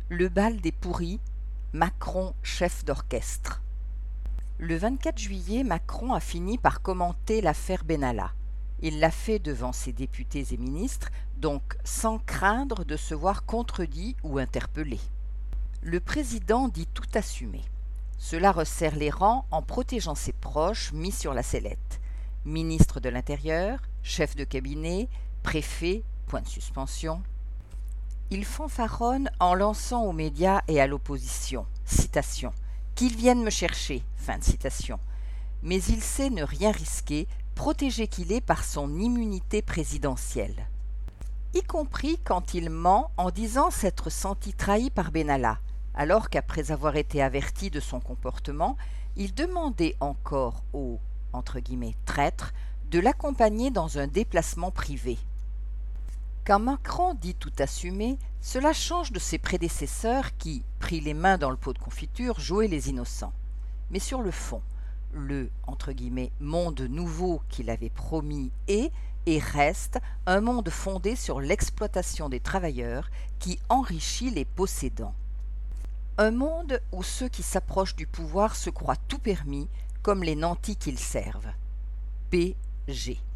Le bal des pourris, Macron chef d'orchestre. Le 24 juillet, Macron a fini par commenter l'affaire Benalla. Il l'a fait devant ses députés et ministres, donc sans craindre de se voir contredit ou interpellé. Le président dit tout assumer. Cela resserre les rangs en protégeant ses proches mis sur la sellette. Ministre de l'Intérieur, chef de cabinet, préfet, point de suspension. Il fanfaronne en lançant aux médias et à l'opposition, citation, « qu'ils viennent me chercher », fin de citation. Mais il sait ne rien risquer, protégé qu'il est par son immunité présidentielle. Y compris quand il ment en disant s'être senti trahi par Benalla, alors qu'après avoir été averti de son comportement, il demandait encore au « traître » de l'accompagner dans un déplacement privé. Quand Macron dit tout assumer, cela change de ses prédécesseurs qui, pris les mains dans le pot de confiture, jouaient les innocents. Mais sur le fond, le « monde nouveau » qu'il avait promis est et reste un monde fondé sur l'exploitation des travailleurs qui enrichit les possédants. Un monde où ceux qui s'approchent du pouvoir se croient tout permis, comme les nantis qu'ils servent. PG.